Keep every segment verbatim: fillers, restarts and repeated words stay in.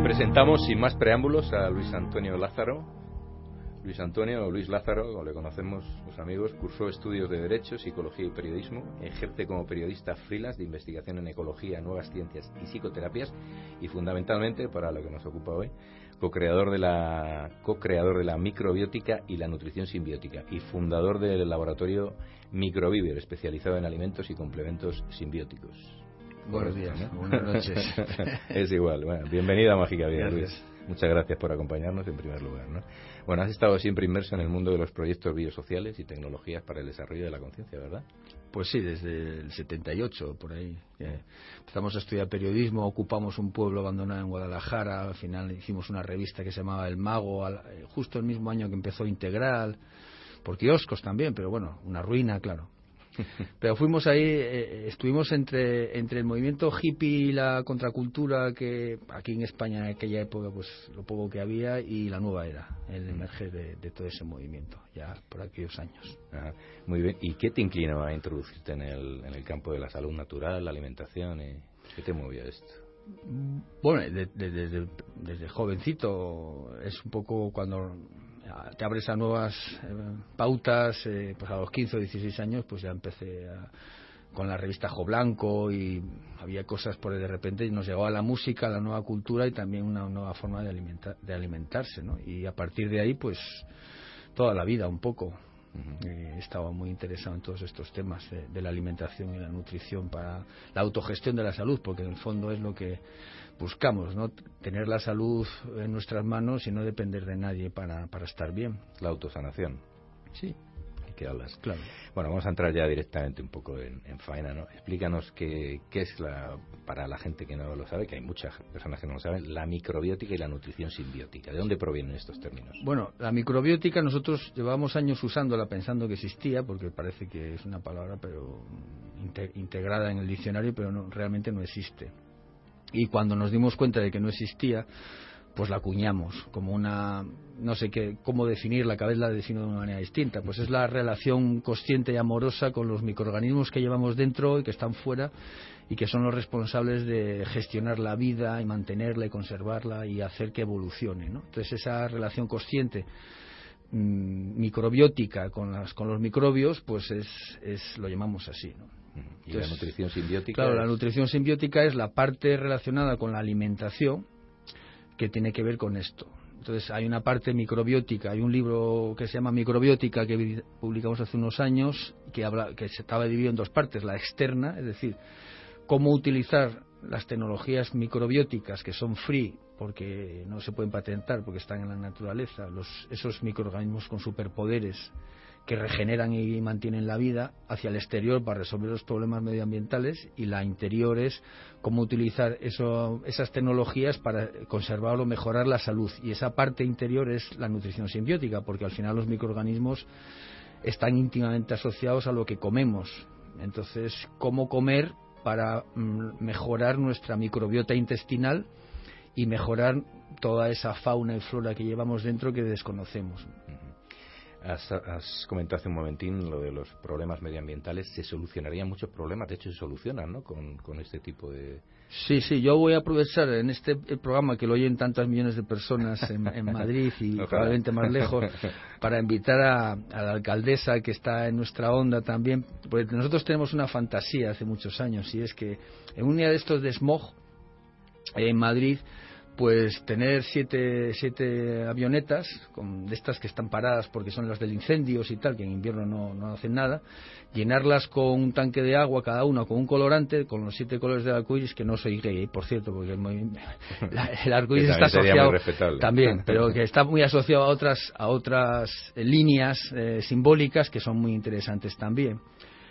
Presentamos sin más preámbulos a Luis Antonio Lázaro. Luis Antonio, o Luis Lázaro, como le conocemos los amigos, cursó estudios de Derecho, Psicología y Periodismo, ejerce como periodista freelance de investigación en ecología, nuevas ciencias y psicoterapias, y fundamentalmente, para lo que nos ocupa hoy, co-creador de la, co-creador de la microbiótica y la nutrición simbiótica, y fundador del laboratorio Microviver, especializado en alimentos y complementos simbióticos. Buenos días, ¿no? Buenas noches. Es igual. Bueno, bienvenida a Mágica Vida, Gracias. Luis. Muchas gracias por acompañarnos en primer lugar, ¿no? Bueno, has estado siempre inmerso en el mundo de los proyectos biosociales y tecnologías para el desarrollo de la conciencia, ¿verdad? Pues sí, desde el setenta y ocho, por ahí. Eh, empezamos a estudiar periodismo, ocupamos un pueblo abandonado en Guadalajara, al final hicimos una revista que se llamaba El Mago, al, eh, justo el mismo año que empezó Integral, por kioscos también, pero bueno, una ruina, claro. Pero fuimos ahí, eh, estuvimos entre entre el movimiento hippie y la contracultura que aquí en España en aquella época, pues lo poco que había, y la nueva era, el emerger de, de todo ese movimiento, ya por aquellos años. Ajá. Muy bien. ¿Y qué te inclinó a introducirte en el, en el campo de la salud natural, la alimentación? Y ¿qué te movió esto? Bueno, de, de, de, de, desde jovencito es un poco cuando te abres a nuevas eh, pautas, eh, pues a los quince o dieciséis años pues ya empecé a, con la revista Jo Blanco, y había cosas por ahí de repente, y nos llegaba la música, la nueva cultura y también una nueva forma de, alimentar, de alimentarse, ¿no? Y a partir de ahí pues toda la vida un poco. Uh-huh. Eh, estaba muy interesado en todos estos temas de, de la alimentación y la nutrición para la autogestión de la salud, porque en el fondo es lo que buscamos, ¿no? Tener la salud en nuestras manos y no depender de nadie para, para estar bien. La autosanación. Sí. ¿De qué hablas? Claro. Bueno, vamos a entrar ya directamente un poco en, en faena, ¿no? Explícanos qué, qué es, la, para la gente que no lo sabe, que hay muchas personas que no lo saben, la microbiótica y la nutrición simbiótica. ¿De dónde provienen estos términos? Bueno, la microbiótica nosotros llevábamos años usándola pensando que existía, porque parece que es una palabra pero integrada en el diccionario, pero no, realmente no existe. Y cuando nos dimos cuenta de que no existía, pues la acuñamos como una, no sé qué, cómo definirla, cada vez la defino de una manera distinta. Pues es la relación consciente y amorosa con los microorganismos que llevamos dentro y que están fuera, y que son los responsables de gestionar la vida y mantenerla y conservarla y hacer que evolucione, ¿no? Entonces esa relación consciente mmm, microbiótica con las con los microbios, pues es, es lo llamamos así, ¿no? ¿Y Entonces, la nutrición simbiótica? Claro, es... la nutrición simbiótica es la parte relacionada con la alimentación que tiene que ver con esto. Entonces hay una parte microbiótica, hay un libro que se llama Microbiótica que publicamos hace unos años que habla, que se estaba dividido en dos partes, la externa, es decir, cómo utilizar las tecnologías microbióticas que son free, porque no se pueden patentar porque están en la naturaleza, los, esos microorganismos con superpoderes que regeneran y mantienen la vida, hacia el exterior para resolver los problemas medioambientales, y la interior es cómo utilizar eso, esas tecnologías para conservar o mejorar la salud, y esa parte interior es la nutrición simbiótica, porque al final los microorganismos están íntimamente asociados a lo que comemos. Entonces, cómo comer para mm, mejorar nuestra microbiota intestinal y mejorar toda esa fauna y flora que llevamos dentro que desconocemos. Has, has comentado hace un momentín lo de los problemas medioambientales. Se solucionarían muchos problemas, de hecho se solucionan, ¿no? Con, con este tipo de... Sí, sí, yo voy a aprovechar en este programa que lo oyen tantas millones de personas en, en Madrid y Ojalá. probablemente más lejos, para invitar a, a la alcaldesa que está en nuestra onda también, porque nosotros tenemos una fantasía hace muchos años, y es que en un día de estos de smog en Madrid, pues tener siete, siete avionetas con, de estas que están paradas porque son las del incendios y tal, que en invierno no, no hacen nada, llenarlas con un tanque de agua cada una con un colorante, con los siete colores del arcoíris, que no soy gay, por cierto, porque el, la, el arcoíris está asociado también, pero que está muy asociado a otras a otras líneas eh, simbólicas que son muy interesantes también.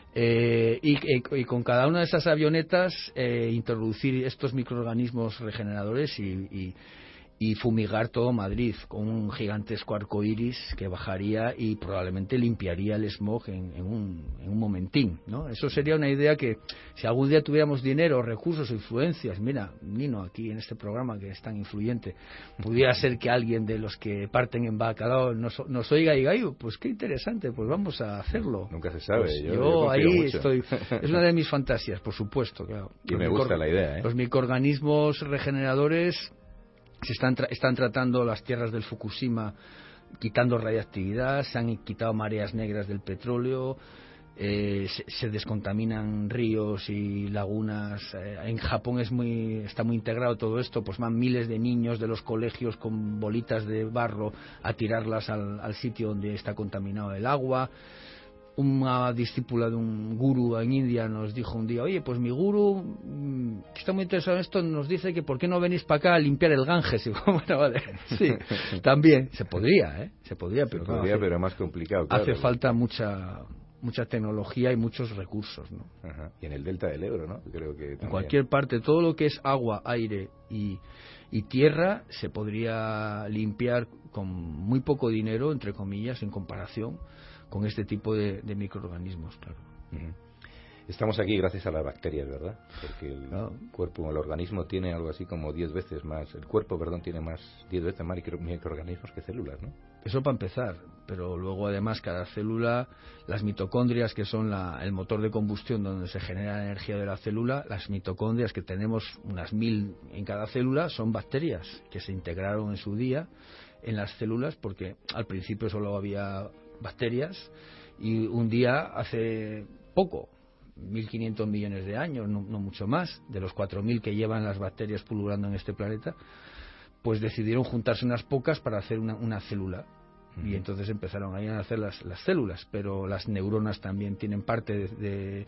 Eh, y, y, y con cada una de esas avionetas eh, introducir estos microorganismos regeneradores y, y, y fumigar todo Madrid con un gigantesco arcoíris que bajaría y probablemente limpiaría el smog en, en, un, en un momentín, ¿no? Eso sería una idea que, si algún día tuviéramos dinero, recursos o influencias, mira, Nino aquí en este programa que es tan influyente, pudiera ser que alguien de los que parten en Bacalao nos, nos oiga y diga, ay, pues qué interesante, pues vamos a hacerlo. Nunca se sabe. Pues yo, yo, yo ahí mucho. estoy, es una de mis fantasías, por supuesto, claro. Y me gusta la idea, ¿eh? Los microorganismos regeneradores se están, tra están tratando las tierras del Fukushima, quitando radiactividad, se han quitado mareas negras del petróleo, eh, se, se descontaminan ríos y lagunas. Eh, en Japón es muy, está muy integrado todo esto, pues van miles de niños de los colegios con bolitas de barro a tirarlas al, al sitio donde está contaminado el agua. Una discípula de un gurú en India nos dijo un día, oye, pues mi gurú, que está muy interesado en esto, nos dice que por qué no venís para acá a limpiar el Ganges. Y bueno, vale, sí, también, se podría, ¿eh? Se podría, pero, se podría, hace, pero más complicado. Claro. Hace falta mucha mucha tecnología y muchos recursos, ¿no? Ajá. Y en el delta del Ebro, ¿no? Creo que también. En cualquier parte, todo lo que es agua, aire y, y tierra se podría limpiar con muy poco dinero, entre comillas, en comparación con este tipo de, de microorganismos, claro. Uh-huh. Estamos aquí gracias a las bacterias, ¿verdad? Porque el claro. cuerpo, el organismo tiene algo así como diez veces más, el cuerpo, perdón, tiene más, diez veces más micro, microorganismos que células, ¿no? Eso para empezar, pero luego además cada célula, las mitocondrias, que son la, el motor de combustión donde se genera la energía de la célula, las mitocondrias, que tenemos unas mil en cada célula, son bacterias que se integraron en su día en las células, porque al principio solo había bacterias, y un día hace poco, mil quinientos millones de años, no, no mucho más, de los cuatro mil que llevan las bacterias pululando en este planeta, pues decidieron juntarse unas pocas para hacer una, una célula. Uh-huh. Y entonces empezaron ahí a hacer las, las células, pero las neuronas también tienen parte de, de,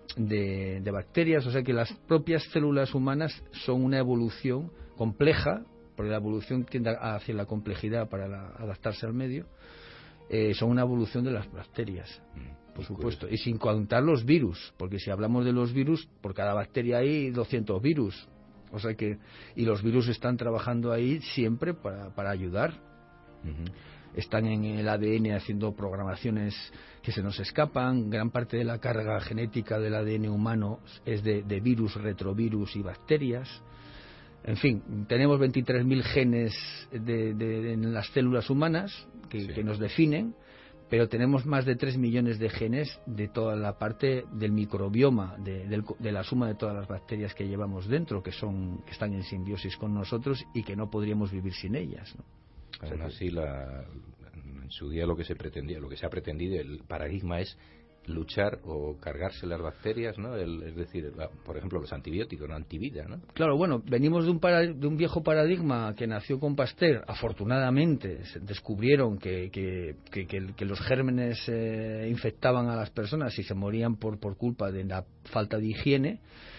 de, de bacterias, o sea que las propias células humanas son una evolución compleja, porque la evolución tiende hacia la complejidad para la, adaptarse al medio. Eh, son una evolución de las bacterias, mm, por supuesto, y sin contar los virus, porque si hablamos de los virus, por cada bacteria hay doscientos virus, o sea que, y los virus están trabajando ahí siempre para, para ayudar. Uh-huh. Están en el A D N haciendo programaciones que se nos escapan. Gran parte de la carga genética del A D N humano es de, de virus, retrovirus y bacterias. En fin, tenemos veintitrés mil genes de, de, de, en las células humanas que, sí. que nos definen, pero tenemos más de tres millones de genes de toda la parte del microbioma, de, de, de la suma de todas las bacterias que llevamos dentro, que son que están en simbiosis con nosotros y que no podríamos vivir sin ellas, ¿no? Aún o sea, así, la, en su día lo que se pretendía, lo que se ha pretendido, el paradigma es luchar o cargarse las bacterias, ¿no? El, es decir, la, por ejemplo, los antibióticos, ¿no? Antivida, ¿no? Claro, bueno, venimos de un, para, de un viejo paradigma que nació con Pasteur. Afortunadamente se descubrieron que, que, que, que, que los gérmenes eh, infectaban a las personas y se morían por, por culpa de la falta de higiene.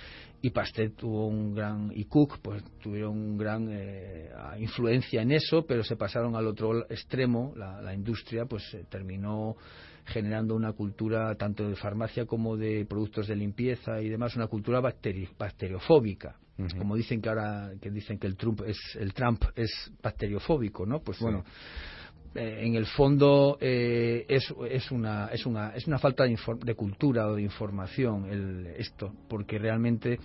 Y Pasteur tuvo un gran, y Cook pues tuvieron un gran eh, influencia en eso, pero se pasaron al otro extremo. La, la industria pues eh, terminó generando una cultura tanto de farmacia como de productos de limpieza y demás, una cultura bacteri bacteriofóbica. Uh-huh. Como dicen que ahora que dicen que el Trump es el Trump es bacteriofóbico, ¿no? Pues sí. Bueno, eh, en el fondo eh, es es una es una es una falta de, de cultura o de información el esto, porque realmente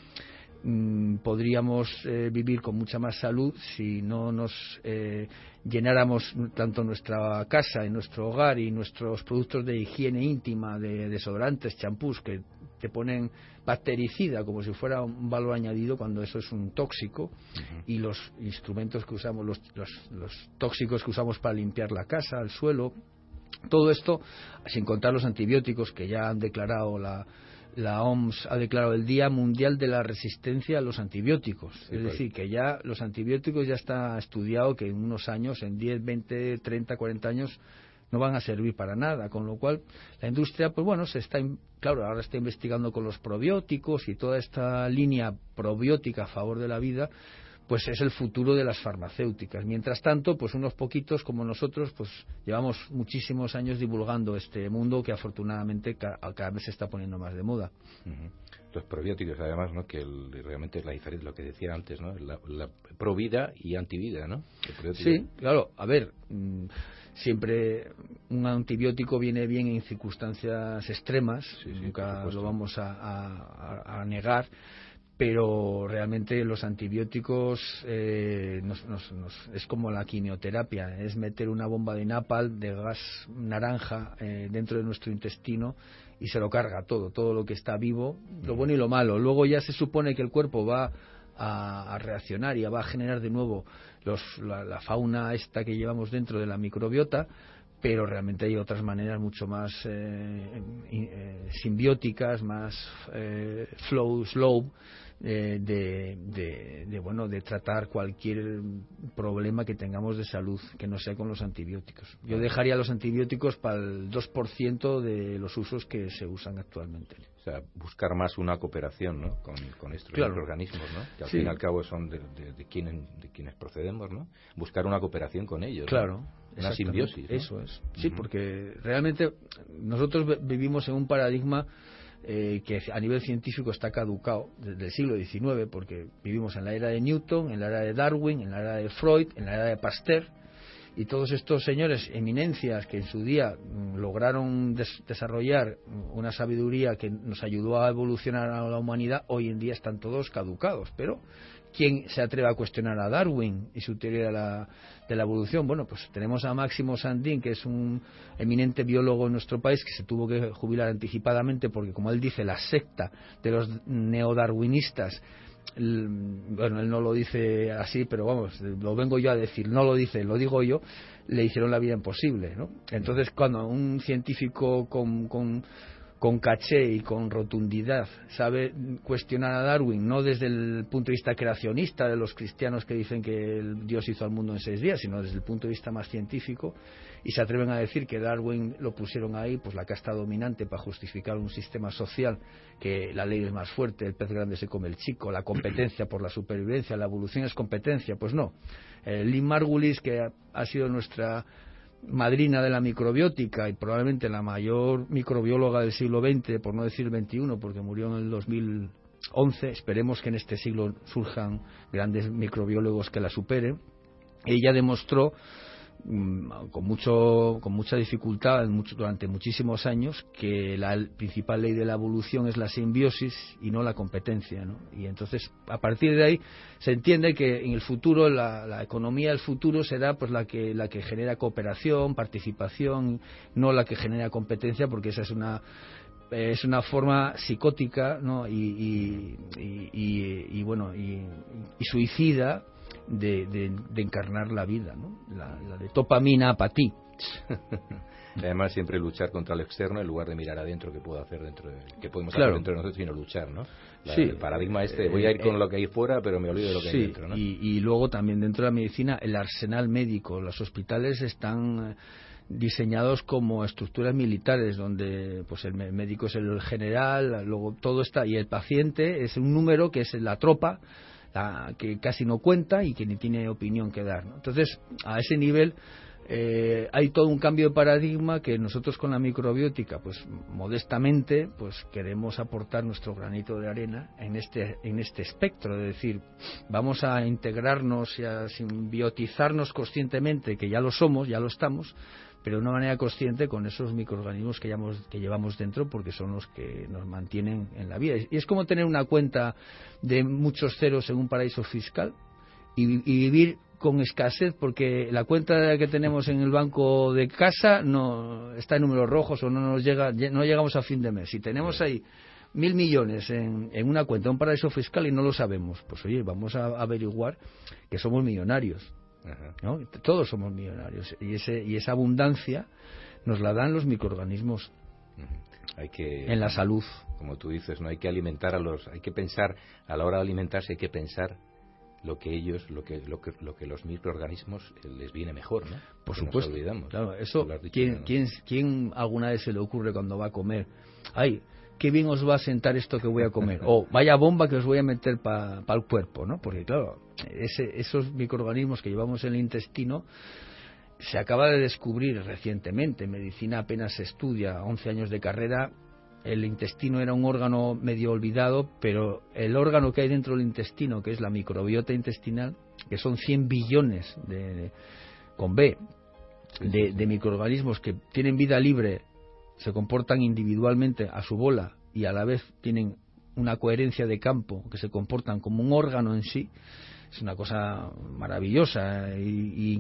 Mm, podríamos eh, vivir con mucha más salud si no nos eh, llenáramos tanto nuestra casa y nuestro hogar y nuestros productos de higiene íntima, de desodorantes, champús, que te ponen bactericida como si fuera un valor añadido cuando eso es un tóxico. Uh-huh. Y los instrumentos que usamos, los, los, los tóxicos que usamos para limpiar la casa, el suelo, todo esto, sin contar los antibióticos que ya han declarado la La O M S ha declarado el Día Mundial de la Resistencia a los Antibióticos. Sí, es decir, que ya los antibióticos ya está estudiado que en unos años, en diez, veinte, treinta, cuarenta años, no van a servir para nada. Con lo cual, la industria, pues bueno, se está, claro, ahora está investigando con los probióticos y toda esta línea probiótica a favor de la vida, pues es el futuro de las farmacéuticas. Mientras tanto, pues unos poquitos como nosotros, pues llevamos muchísimos años divulgando este mundo que afortunadamente ca cada vez se está poniendo más de moda. Uh-huh. Los probióticos, además, ¿no? Que el, realmente es la diferencia, lo que decía antes, ¿no? La, la provida y antivida, ¿no? Sí, claro. A ver, mmm, siempre un antibiótico viene bien en circunstancias extremas, sí, sí, nunca lo vamos a, a, a negar. Pero realmente los antibióticos eh, nos, nos, nos, es como la quimioterapia, es meter una bomba de napalm de gas naranja eh, dentro de nuestro intestino y se lo carga todo, todo lo que está vivo, lo bueno y lo malo. Luego ya se supone que el cuerpo va a, a reaccionar y va a generar de nuevo los, la, la fauna esta que llevamos dentro de la microbiota, pero realmente hay otras maneras mucho más eh, eh, simbióticas, más eh, flow, slow, eh, de, de, de, bueno, de tratar cualquier problema que tengamos de salud que no sea con los antibióticos. Yo dejaría los antibióticos para el dos por ciento de los usos que se usan actualmente. O sea, buscar más una cooperación, ¿no?, con, con estos claro. microorganismos, ¿no?, que al sí. fin y al cabo son de, de, de, quienes, de quienes procedemos, ¿no? Buscar una cooperación con ellos. Claro. ¿no? Una simbiosis, ¿no? Eso es. Sí, uh-huh. porque realmente nosotros vivimos en un paradigma eh, que a nivel científico está caducado desde el siglo diecinueve, porque vivimos en la era de Newton, en la era de Darwin, en la era de Freud, en la era de Pasteur, y todos estos señores, eminencias que en su día mm, lograron des- desarrollar una sabiduría que nos ayudó a evolucionar a la humanidad, hoy en día están todos caducados. Pero ¿quién se atreve a cuestionar a Darwin y su teoría de la, de la evolución? Bueno, pues tenemos a Máximo Sandín, que es un eminente biólogo en nuestro país, que se tuvo que jubilar anticipadamente porque, como él dice, la secta de los neodarwinistas, bueno, él no lo dice así, pero vamos, lo vengo yo a decir, no lo dice, lo digo yo, le hicieron la vida imposible, ¿no? Entonces, cuando un científico con, con, con caché y con rotundidad sabe cuestionar a Darwin, no desde el punto de vista creacionista de los cristianos que dicen que el Dios hizo al mundo en seis días, sino desde el punto de vista más científico, y se atreven a decir que Darwin lo pusieron ahí, pues la casta dominante, para justificar un sistema social, que la ley es más fuerte, el pez grande se come el chico, la competencia por la supervivencia, la evolución es competencia. Pues no. eh, Lynn Margulis, que ha, ha sido nuestra madrina de la microbiótica y probablemente la mayor microbióloga del siglo veinte, por no decir veintiuno, porque murió en el dos mil once, esperemos que en este siglo surjan grandes microbiólogos que la superen. Ella demostró con mucho con mucha dificultad mucho, durante muchísimos años, que la principal ley de la evolución es la simbiosis y no la competencia, ¿no? Y entonces, a partir de ahí se entiende que en el futuro la, la economía del futuro será pues la que la que genera cooperación, participación, no la que genera competencia, porque esa es una es una forma psicótica, ¿no? y, y, y, y, y bueno y, y suicida De, de, de encarnar la vida, ¿no? La, la de dopamina para ti. Además, siempre luchar contra el externo en lugar de mirar adentro qué puedo hacer dentro de, qué podemos claro. hacer dentro de nosotros, sino luchar, ¿no? La, sí. El paradigma este, voy a ir con eh, lo que hay fuera, pero me olvido de lo que sí. hay dentro, ¿no? Y, y luego también dentro de la medicina, el arsenal médico, los hospitales están diseñados como estructuras militares, donde pues el médico es el general, luego todo está, y el paciente es un número que es la tropa, La, que casi no cuenta y que ni tiene opinión que dar, ¿no? Entonces, a ese nivel eh, hay todo un cambio de paradigma que nosotros con la microbiótica, pues modestamente, pues queremos aportar nuestro granito de arena en este en este espectro, de decir, vamos a integrarnos y a simbiotizarnos conscientemente, que ya lo somos, ya lo estamos, pero de una manera consciente con esos microorganismos que llevamos, que llevamos dentro, porque son los que nos mantienen en la vida. Y es como tener una cuenta de muchos ceros en un paraíso fiscal y, y vivir con escasez, porque la cuenta que tenemos en el banco de casa no está en números rojos o no nos llega, no llegamos a fin de mes. Si tenemos ahí mil millones en, en una cuenta, un paraíso fiscal, y no lo sabemos, pues oye, vamos a averiguar que somos millonarios. ¿No? Todos somos millonarios, y ese y esa abundancia nos la dan los microorganismos. Hay que, en la salud, como tú dices, no hay que alimentar a los, hay que pensar a la hora de alimentarse, hay que pensar lo que ellos, lo que lo que lo que los microorganismos les viene mejor, ¿no? Por que supuesto. Nos olvidamos. Claro, eso. Dicho, ¿quién, ¿no? quién, quién alguna vez se le ocurre cuando va a comer? Ay, qué bien os va a sentar esto que voy a comer, o vaya bomba que os voy a meter para pa el cuerpo, ¿no? Porque claro, ese, esos microorganismos que llevamos en el intestino se acaba de descubrir recientemente. En medicina apenas se estudia, once años de carrera. El intestino era un órgano medio olvidado, pero el órgano que hay dentro del intestino, que es la microbiota intestinal, que son cien billones de, de con B de, de microorganismos que tienen vida libre, se comportan individualmente a su bola y a la vez tienen una coherencia de campo, que se comportan como un órgano en sí, es una cosa maravillosa e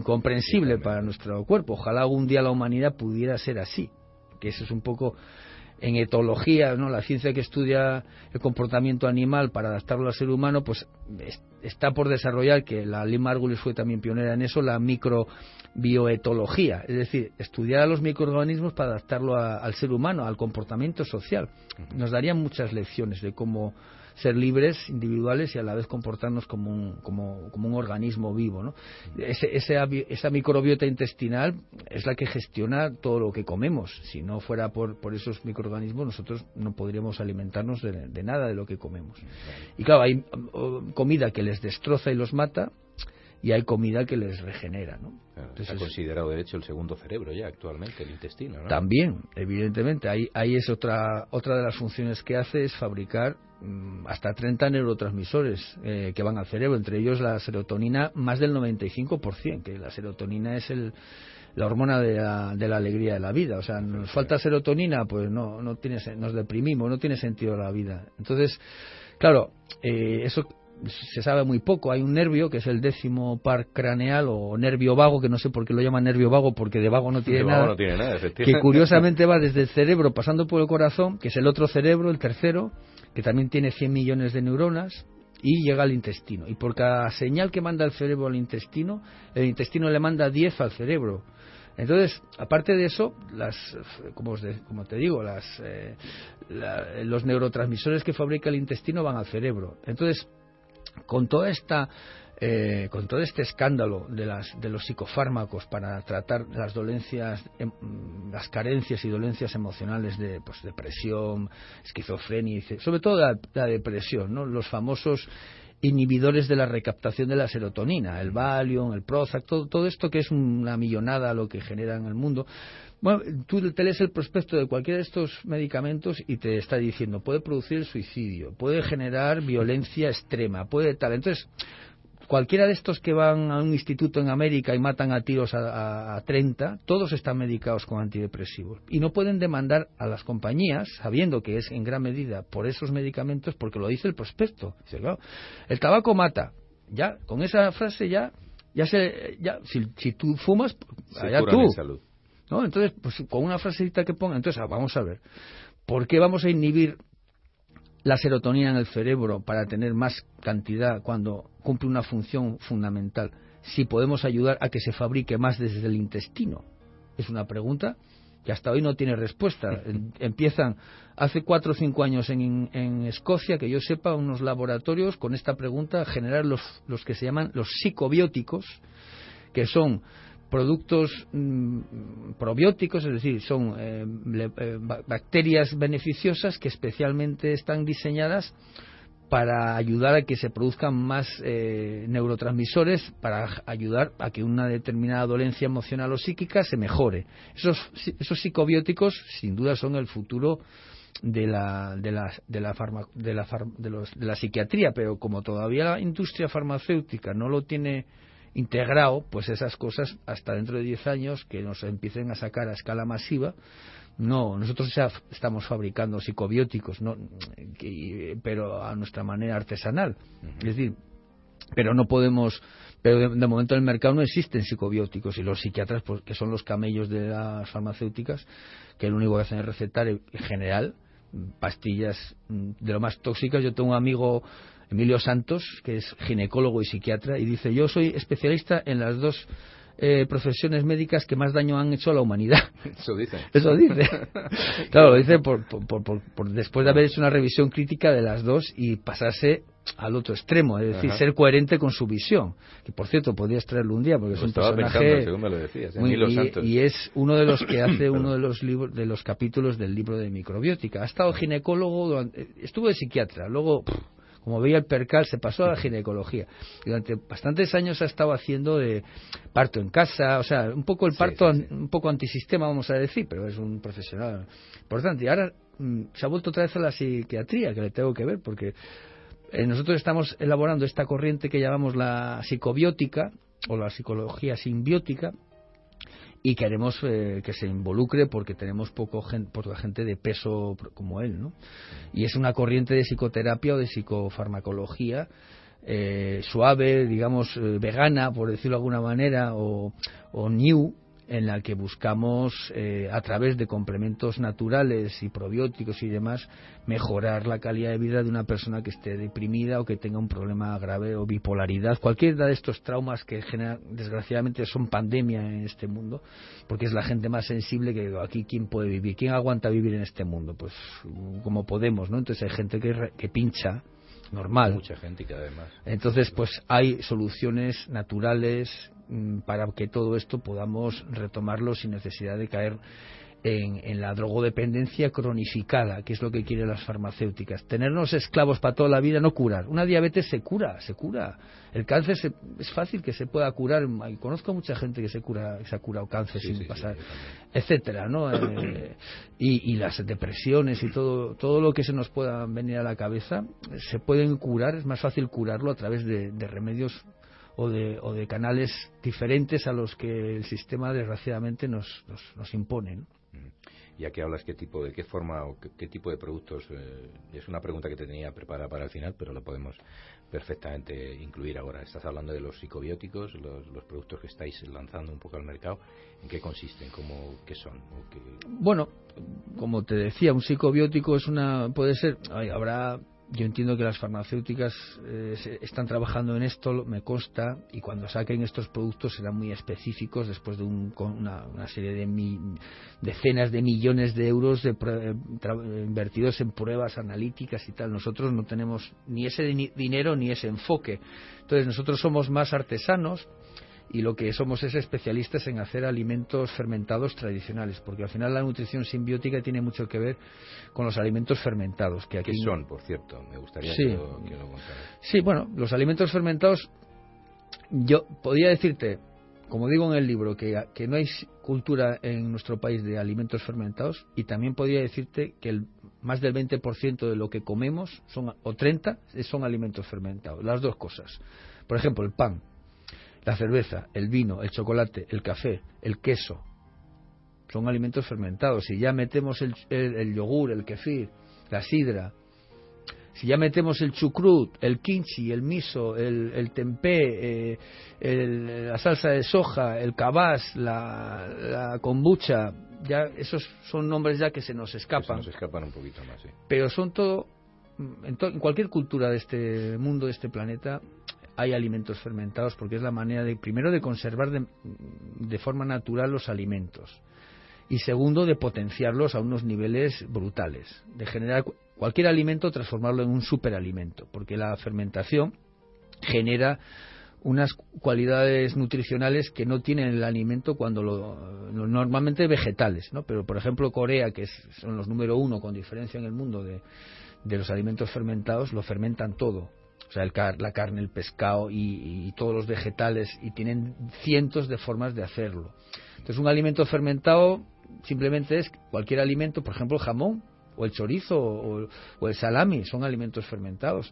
incomprensible para nuestro cuerpo. Ojalá algún día la humanidad pudiera ser así, que eso es un poco en etología, ¿no? La ciencia que estudia el comportamiento animal para adaptarlo al ser humano, pues es, está por desarrollar, que la Lynn Margulis fue también pionera en eso, la microbioetología, es decir, estudiar a los microorganismos para adaptarlo a, al ser humano, al comportamiento social. Nos darían muchas lecciones de cómo ser libres, individuales, y a la vez comportarnos como un, como, como un organismo vivo, ¿no? Ese, ese, esa microbiota intestinal es la que gestiona todo lo que comemos. Si no fuera por, por esos microorganismos, nosotros no podríamos alimentarnos de, de nada de lo que comemos. Y claro, hay comida que les destroza y los mata, y hay comida que les regenera, ¿no? Claro, está considerado, de hecho, el segundo cerebro ya actualmente, el intestino, ¿no? También, evidentemente, ahí, ahí es otra otra de las funciones que hace, es fabricar mmm, hasta treinta neurotransmisores eh, que van al cerebro, entre ellos la serotonina, más del noventa y cinco por ciento, que la serotonina es el la hormona de la, de la alegría de la vida. O sea, nos falta serotonina, pues no, no tiene, nos deprimimos, no tiene sentido la vida. Entonces, claro, eh, eso se sabe muy poco. Hay un nervio que es el décimo par craneal o nervio vago, que no sé por qué lo llaman nervio vago, porque de vago no tiene, de nada, vago no tiene nada, que curiosamente va desde el cerebro pasando por el corazón, que es el otro cerebro, el tercero, que también tiene cien millones de neuronas, y llega al intestino. Y por cada señal que manda el cerebro al intestino, el intestino le manda diez al cerebro. Entonces, aparte de eso, las, como, os de, como te digo, las, eh, la, los neurotransmisores que fabrica el intestino van al cerebro. Entonces, con toda esta eh, con todo este escándalo de las de los psicofármacos para tratar las dolencias, eh, las carencias y dolencias emocionales de pues depresión, esquizofrenia, sobre todo la, la depresión, ¿no? Los famosos inhibidores de la recaptación de la serotonina, el Valium, el Prozac, todo, todo esto que es una millonada lo que genera en el mundo. Bueno, tú te lees el prospecto de cualquiera de estos medicamentos y te está diciendo, puede producir el suicidio, puede generar violencia extrema, puede tal. Entonces, cualquiera de estos que van a un instituto en América y matan a tiros a, a, a treinta, todos están medicados con antidepresivos. Y no pueden demandar a las compañías, sabiendo que es en gran medida por esos medicamentos, porque lo dice el prospecto. Dice, claro, el tabaco mata. Ya, con esa frase ya, ya se, ya, si, si tú fumas, allá tú. Salud. ¿No? Entonces, pues con una frasecita que ponga, entonces vamos a ver, ¿por qué vamos a inhibir la serotonina en el cerebro para tener más cantidad cuando cumple una función fundamental, si podemos ayudar a que se fabrique más desde el intestino? Es una pregunta que hasta hoy no tiene respuesta. Empiezan hace cuatro o cinco años en, en Escocia, que yo sepa, unos laboratorios con esta pregunta a generar los, los que se llaman los psicobióticos, que son productos mmm, probióticos, es decir, son eh, le, eh, bacterias beneficiosas que especialmente están diseñadas para ayudar a que se produzcan más eh, neurotransmisores, para ayudar a que una determinada dolencia emocional o psíquica se mejore. Esos, esos psicobióticos, sin duda, son el futuro de la de la de la, farma, de, la far, de, los, de la psiquiatría, pero como todavía la industria farmacéutica no lo tiene integrado, pues esas cosas hasta dentro de diez años que nos empiecen a sacar a escala masiva. No, nosotros ya estamos fabricando psicobióticos, no, que, pero a nuestra manera artesanal. Uh-huh. Es decir, pero no podemos, pero de, de momento en el mercado no existen psicobióticos, y los psiquiatras, pues, que son los camellos de las farmacéuticas, que lo único que hacen es recetar en general pastillas de lo más tóxicas. Yo tengo un amigo, Emilio Santos, que es ginecólogo y psiquiatra, y dice, yo soy especialista en las dos eh, profesiones médicas que más daño han hecho a la humanidad. Eso dice. Eso dice. Claro, lo dice por, por, por, por después de haber hecho una revisión crítica de las dos y pasarse al otro extremo, es decir, Ajá. ser coherente con su visión, que por cierto podrías traerlo un día porque pues es un estaba personaje pensando, según me lo decías, muy, Emilio y, Santos. y es uno de los que hace uno de los libros, de los capítulos del libro de microbiótica. Ha estado ginecólogo durante, estuvo de psiquiatra, luego pff, como veía el percal se pasó a la ginecología, y durante bastantes años ha estado haciendo de parto en casa, o sea, un poco el parto sí, sí, sí. un poco antisistema, vamos a decir, pero es un profesional importante. Y ahora mmm, se ha vuelto otra vez a la psiquiatría, que le tengo que ver, porque Eh, nosotros estamos elaborando esta corriente que llamamos la psicobiótica o la psicología simbiótica, y queremos eh, que se involucre porque tenemos poco gente, poca gente de peso como él, ¿no? Y es una corriente de psicoterapia o de psicofarmacología eh, suave, digamos eh, vegana, por decirlo de alguna manera, o, o new, en la que buscamos, eh, a través de complementos naturales y probióticos y demás, mejorar la calidad de vida de una persona que esté deprimida o que tenga un problema grave o bipolaridad, cualquiera de estos traumas que generan, desgraciadamente son pandemia en este mundo, porque es la gente más sensible que digo, aquí quién puede vivir, quién aguanta vivir en este mundo, pues como podemos, ¿no? Entonces hay gente que, que pincha, normal. Mucha gente que además. Entonces, pues hay soluciones naturales mmm, para que todo esto podamos retomarlo sin necesidad de caer en, en la drogodependencia cronificada, que es lo que quieren las farmacéuticas. Tenernos esclavos para toda la vida, no curar. Una diabetes se cura, se cura. El cáncer se, es fácil que se pueda curar. Conozco mucha gente que se cura, se ha curado cáncer sí, sin sí, pasar, sí, etcétera, ¿no? eh, y, y las depresiones y todo, todo lo que se nos pueda venir a la cabeza se pueden curar. Es más fácil curarlo a través de, de remedios o de, o de canales diferentes a los que el sistema desgraciadamente nos, nos, nos impone, ¿no? Ya que hablas, ¿qué tipo de qué forma o qué, qué tipo de productos? Eh, es una pregunta que te tenía preparada para el final, pero lo podemos perfectamente incluir ahora. Estás hablando de los psicobióticos, los, los productos que estáis lanzando un poco al mercado. ¿En qué consisten? ¿Cómo, qué son? ¿O qué... Bueno, como te decía, un psicobiótico es una, puede ser, ay, habrá. Yo entiendo que las farmacéuticas eh, están trabajando en esto, me consta, y cuando saquen estos productos serán muy específicos después de un, con una, una serie de mi, decenas de millones de euros de, tra, invertidos en pruebas analíticas y tal. Nosotros no tenemos ni ese ni, dinero ni ese enfoque. Entonces nosotros somos más artesanos y lo que somos es especialistas en hacer alimentos fermentados tradicionales, porque al final la nutrición simbiótica tiene mucho que ver con los alimentos fermentados. Que aquí ¿Qué son, por cierto? Me gustaría sí. que lo, que lo contaras. Sí, bueno, los alimentos fermentados, yo podría decirte, como digo en el libro, que, que no hay cultura en nuestro país de alimentos fermentados, y también podría decirte que el, más del veinte por ciento de lo que comemos, son, o treinta por ciento, son alimentos fermentados, las dos cosas. Por ejemplo, el pan, la cerveza, el vino, el chocolate, el café, el queso, son alimentos fermentados. Si ya metemos el, el, el yogur, el kefir, la sidra, si ya metemos el chucrut, el kimchi, el miso, el, el tempeh, eh, el, la salsa de soja, el kvass, la, la kombucha, ya esos son nombres ya que se nos escapan. Que se nos escapan un poquito más, sí. Pero son todo, en, to, en cualquier cultura de este mundo, de este planeta, hay alimentos fermentados, porque es la manera de, primero, de conservar de, de forma natural los alimentos, y segundo, de potenciarlos a unos niveles brutales, de generar cualquier alimento, transformarlo en un superalimento, porque la fermentación genera unas cualidades nutricionales que no tiene el alimento cuando lo, lo normalmente vegetales, ¿no? Pero por ejemplo Corea, que es, son los número uno con diferencia en el mundo de, de los alimentos fermentados, lo fermentan todo. O sea, el car la carne, el pescado y, y todos los vegetales, y tienen cientos de formas de hacerlo. Entonces, un alimento fermentado simplemente es cualquier alimento, por ejemplo, el jamón o el chorizo o, o el salami, son alimentos fermentados,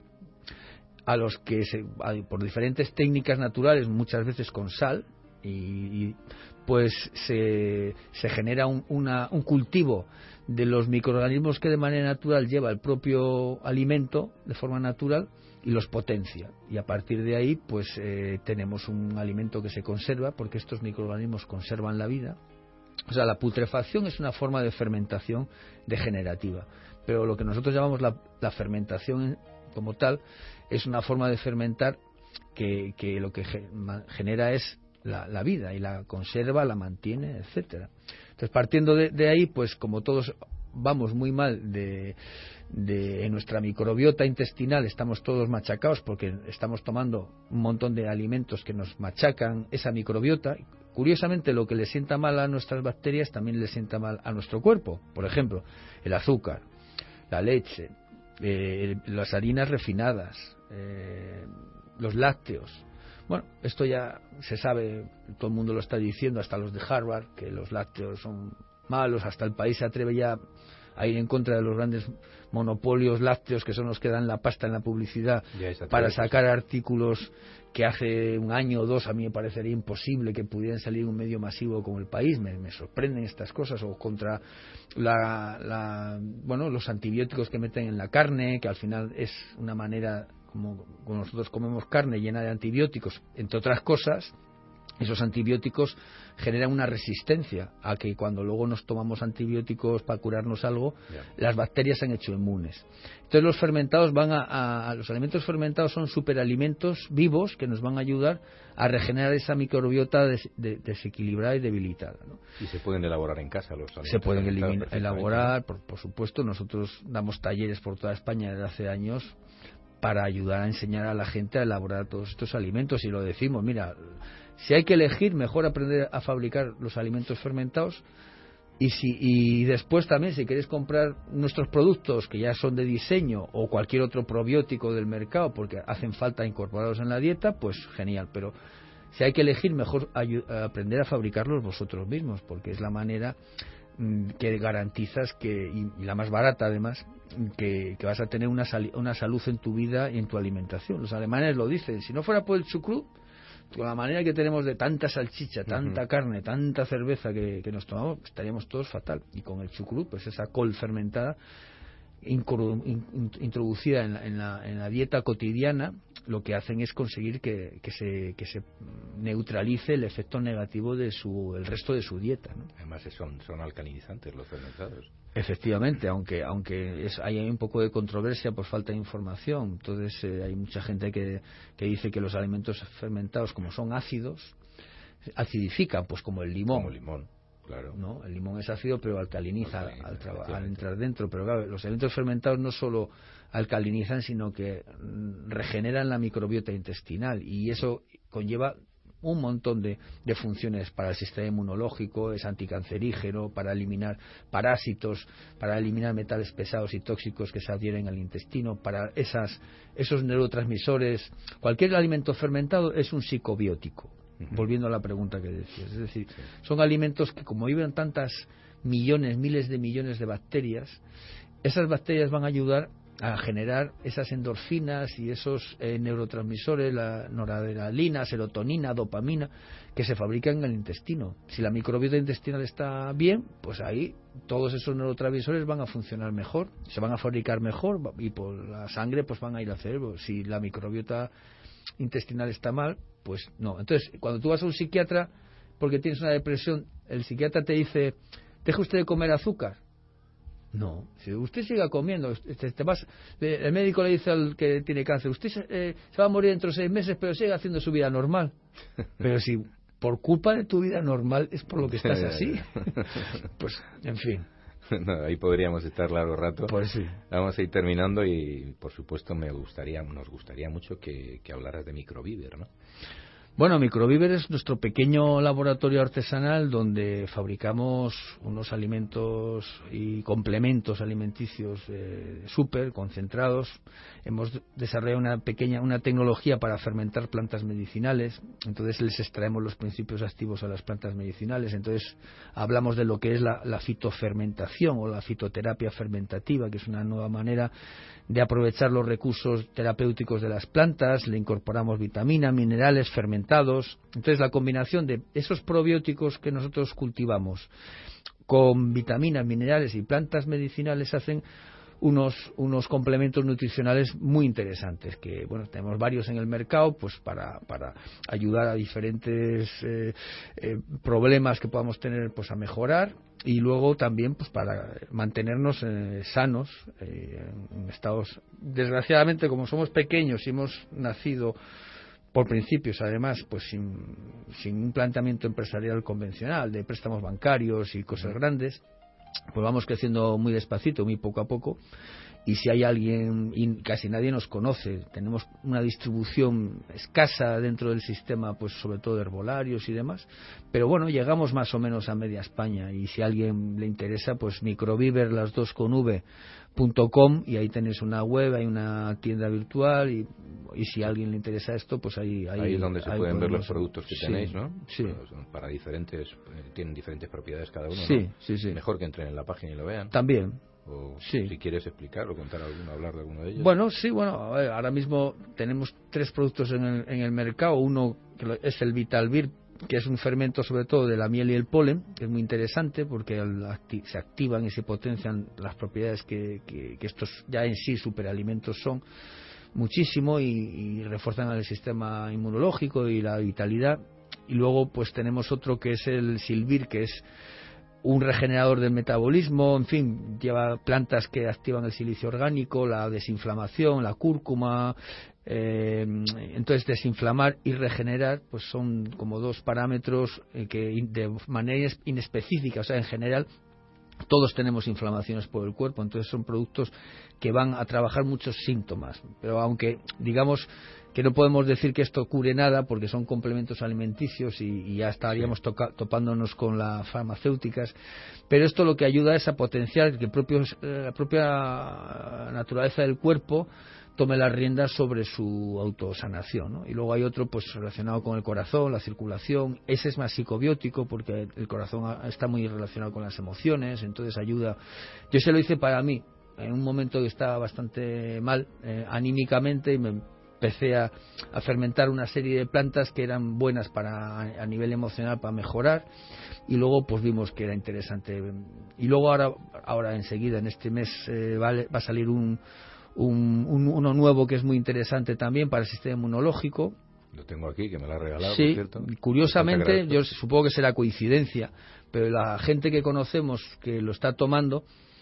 a los que se, por diferentes técnicas naturales, muchas veces con sal, y, y pues se, se genera un, una, un cultivo de los microorganismos que de manera natural lleva el propio alimento de forma natural, y los potencia, y a partir de ahí pues eh, tenemos un alimento que se conserva, porque estos microorganismos conservan la vida. O sea, la putrefacción es una forma de fermentación degenerativa, pero lo que nosotros llamamos la, la fermentación como tal es una forma de fermentar que, que lo que genera es la, la vida, y la conserva, la mantiene, etcétera. Entonces, partiendo de, de ahí, pues como todos vamos muy mal de De, en nuestra microbiota intestinal, estamos todos machacados porque estamos tomando un montón de alimentos que nos machacan esa microbiota. Curiosamente, lo que le sienta mal a nuestras bacterias también le sienta mal a nuestro cuerpo. Por ejemplo, el azúcar, la leche, eh, las harinas refinadas, eh, los lácteos. Bueno, esto ya se sabe, todo el mundo lo está diciendo, hasta los de Harvard, que los lácteos son malos. Hasta el país se atreve ya a ir en contra de los grandes monopolios lácteos, que son los que dan la pasta en la publicidad, para sacar artículos que hace un año o dos a mí me parecería imposible que pudieran salir en un medio masivo como el país. Me, me sorprenden estas cosas. O contra la, la, bueno, los antibióticos que meten en la carne, que al final es una manera como, como nosotros comemos carne llena de antibióticos, entre otras cosas. esos antibióticos generan una resistencia a que cuando luego nos tomamos antibióticos para curarnos algo, yeah. las bacterias se han hecho inmunes. Entonces los fermentados van a, a, a los alimentos fermentados son superalimentos vivos que nos van a ayudar a regenerar esa microbiota des, de, desequilibrada y debilitada, ¿no? Y se pueden elaborar en casa los alimentos. Se pueden eliminar, elaborar, por, por supuesto. Nosotros damos talleres por toda España desde hace años para ayudar a enseñar a la gente a elaborar todos estos alimentos, y lo decimos, mira, si hay que elegir, mejor aprender a fabricar los alimentos fermentados, y si y después también, si queréis comprar nuestros productos que ya son de diseño o cualquier otro probiótico del mercado porque hacen falta incorporarlos en la dieta, pues genial, pero si hay que elegir, mejor aprender a fabricarlos vosotros mismos, porque es la manera que garantizas que, y la más barata además, que, que vas a tener una, sal, una salud en tu vida y en tu alimentación. Los alemanes lo dicen, si no fuera por el chucrut, con la manera que tenemos de tanta salchicha, tanta uh-huh. carne, tanta cerveza que, que nos tomamos, estaríamos todos fatal. Y con el chucrut, pues esa col fermentada introducida en la, en, la, en la dieta cotidiana, lo que hacen es conseguir que, que, se, que se neutralice el efecto negativo de su el resto de su dieta, ¿no? Además son, son alcalinizantes los fermentados. Efectivamente, aunque aunque es, hay un poco de controversia por falta de información. Entonces eh, hay mucha gente que, que dice que los alimentos fermentados, como son ácidos, acidifican, pues como el limón. Como el limón. Claro. ¿No? El limón es ácido, pero alcaliniza al, al, al entrar dentro. Pero claro, los alimentos fermentados no solo alcalinizan, sino que regeneran la microbiota intestinal, y eso conlleva un montón de, de funciones para el sistema inmunológico, es anticancerígeno, para eliminar parásitos, para eliminar metales pesados y tóxicos que se adhieren al intestino, para esas, esos neurotransmisores. Cualquier alimento fermentado es un psicobiótico. Volviendo a la pregunta que decías, es decir, sí. son alimentos que, como viven tantas millones, miles de millones de bacterias, esas bacterias van a ayudar a generar esas endorfinas y esos eh, neurotransmisores, la noradrenalina, serotonina, dopamina, que se fabrican en el intestino. Si la microbiota intestinal está bien, pues ahí todos esos neurotransmisores van a funcionar mejor, se van a fabricar mejor, y por la sangre pues van a ir al cerebro. Si la microbiota intestinal está mal, pues no. Entonces, cuando tú vas a un psiquiatra porque tienes una depresión, el psiquiatra te dice, deje usted de comer azúcar. No, si usted siga comiendo, te, te vas, el médico le dice al que tiene cáncer, usted eh, se va a morir dentro de seis meses, pero sigue haciendo su vida normal. Pero si por culpa de tu vida normal es por lo que estás así, pues, en fin. No, ahí podríamos estar largo rato. Pues sí. Vamos a ir terminando y, por supuesto, me gustaría, nos gustaría mucho que, que hablaras de Microviver, ¿no? Bueno, Microviver es nuestro pequeño laboratorio artesanal donde fabricamos unos alimentos y complementos alimenticios eh, súper concentrados. Hemos desarrollado una pequeña una tecnología para fermentar plantas medicinales. Entonces les extraemos los principios activos a las plantas medicinales. Entonces hablamos de lo que es la, la fitofermentación o la fitoterapia fermentativa, que es una nueva manera de aprovechar los recursos terapéuticos de las plantas. Le incorporamos vitaminas, minerales, fermentados. Entonces la combinación de esos probióticos que nosotros cultivamos con vitaminas, minerales y plantas medicinales hacen unos unos complementos nutricionales muy interesantes, que bueno, tenemos varios en el mercado pues para para ayudar a diferentes eh, eh, problemas que podamos tener pues a mejorar, y luego también pues para mantenernos eh, sanos eh, en estados. Desgraciadamente, como somos pequeños y hemos nacido por principios, además, pues sin, sin un planteamiento empresarial convencional de préstamos bancarios y cosas grandes, pues vamos creciendo muy despacito, muy poco a poco, y si hay alguien, y casi nadie nos conoce, tenemos una distribución escasa dentro del sistema, pues sobre todo de herbolarios y demás, pero bueno, llegamos más o menos a media España, y si a alguien le interesa, pues Microviver, las dos con v, punto com, y ahí tenéis una web, hay una tienda virtual, y, y si a alguien le interesa esto, pues ahí ahí, ahí es donde se ahí pueden ver los productos que sí, tenéis, ¿no? Sí. Pues para diferentes, tienen diferentes propiedades cada uno, sí, ¿no? Sí, sí. Mejor que entren en la página y lo vean. También. O sí. Si quieres explicar o contar alguno, hablar de alguno de ellos. Bueno, sí, bueno, a ver, ahora mismo tenemos tres productos en el, en el mercado. Uno que es el Vitalvir, que es un fermento sobre todo de la miel y el polen, que es muy interesante porque acti- se activan y se potencian las propiedades que, que, que estos ya en sí superalimentos son muchísimo, y, y refuerzan el sistema inmunológico y la vitalidad. y luego pues tenemos otro que es el Silvir, que es un regenerador del metabolismo, en fin, lleva plantas que activan el silicio orgánico, la desinflamación, la cúrcuma. Eh, entonces desinflamar y regenerar pues son como dos parámetros eh, que de manera inespecífica, o sea, en general todos tenemos inflamaciones por el cuerpo, entonces son productos que van a trabajar muchos síntomas, pero aunque digamos que no podemos decir que esto cure nada porque son complementos alimenticios y, y ya estaríamos toca, topándonos con las farmacéuticas, pero esto lo que ayuda es a potenciar que propios, eh, la propia naturaleza del cuerpo tome las riendas sobre su autosanación, ¿no? Y luego hay otro pues relacionado con el corazón, la circulación. Ese es más psicobiótico porque el corazón está muy relacionado con las emociones, entonces ayuda. Yo se lo hice para mí en un momento que estaba bastante mal eh, anímicamente, y me empecé a, a fermentar una serie de plantas que eran buenas para a, a nivel emocional para mejorar, y luego pues vimos que era interesante. Y luego ahora ahora enseguida en este mes eh, va, va a salir un Un, un, uno nuevo que es muy interesante también para el sistema inmunológico. Lo tengo aquí, que me lo ha regalado, sí, por cierto. Curiosamente, yo supongo que será coincidencia, pero la gente que conocemos que lo está tomando,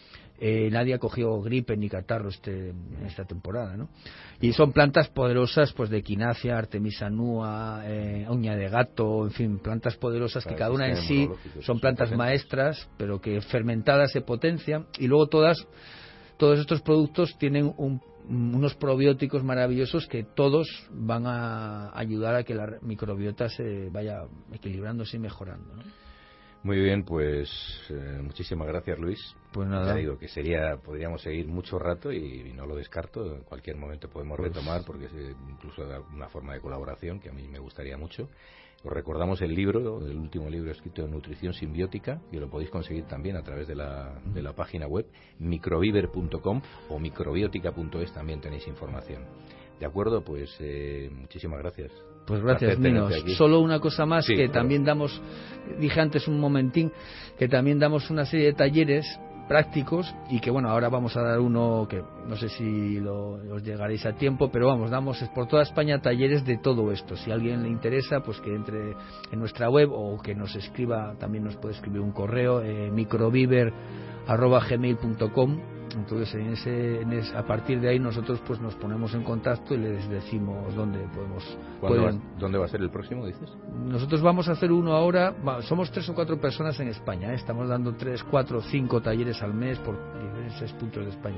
eh, nadie ha cogido gripe ni catarro este, en esta temporada, ¿no? Y son plantas poderosas, pues de equinacia, artemisa nua, eh, uña de gato, en fin, plantas poderosas para que cada una en sí son plantas maestras, pero que fermentadas se potencian, y luego todas Todos estos productos tienen un, unos probióticos maravillosos que todos van a ayudar a que la microbiota se vaya equilibrándose y mejorando, ¿no? Muy bien, pues eh, muchísimas gracias, Luis. Pues nada. Ya digo que sería, podríamos seguir mucho rato y, y no lo descarto. En cualquier momento podemos pues... retomar, porque es incluso una forma de colaboración que a mí me gustaría mucho. Os recordamos el libro, el último libro escrito en Nutrición Simbiótica, que lo podéis conseguir también a través de la, de la página web microviver punto com o microbiótica punto es, también tenéis información. De acuerdo, pues eh, muchísimas gracias. Pues gracias, Minos. Solo una cosa más, sí, que claro. También damos, dije antes un momentín, que también damos una serie de talleres prácticos y que bueno, ahora vamos a dar uno que no sé si lo, os llegaréis a tiempo, pero vamos, damos por toda España talleres de todo esto. Si a alguien le interesa, pues que entre en nuestra web o que nos escriba, también nos puede escribir un correo, eh, microviver arroba gmail punto com. Entonces en ese, en ese, a partir de ahí nosotros pues nos ponemos en contacto y les decimos dónde podemos. Pueden... Va, ¿Dónde va a ser el próximo, dices? Nosotros vamos a hacer uno ahora, va, somos tres o cuatro personas en España, ¿eh? Estamos dando tres, cuatro, cinco talleres al mes por diferentes puntos de España.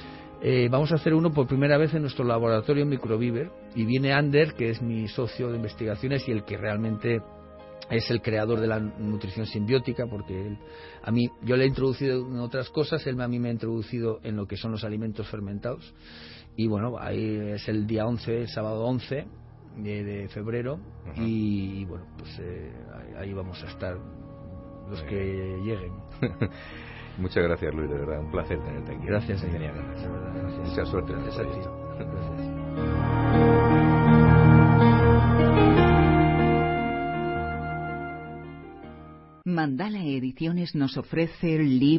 Eh, vamos a hacer uno por primera vez en nuestro laboratorio Microviver, y viene Ander, que es mi socio de investigaciones y el que realmente es el creador de la nutrición simbiótica, porque él, a mí, yo le he introducido en otras cosas, él a mí me ha introducido en lo que son los alimentos fermentados, y bueno, ahí es el día once, el sábado once de, de febrero, uh-huh. y, y bueno, pues eh, ahí vamos a estar los Muy que bien. Lleguen. Muchas gracias, Luis, de verdad, un placer tenerte aquí. Gracias, me tenía ganas. De verdad, gracias. Mucha suerte. Gracias a ti. Gracias. Mandala Ediciones nos ofrece el libro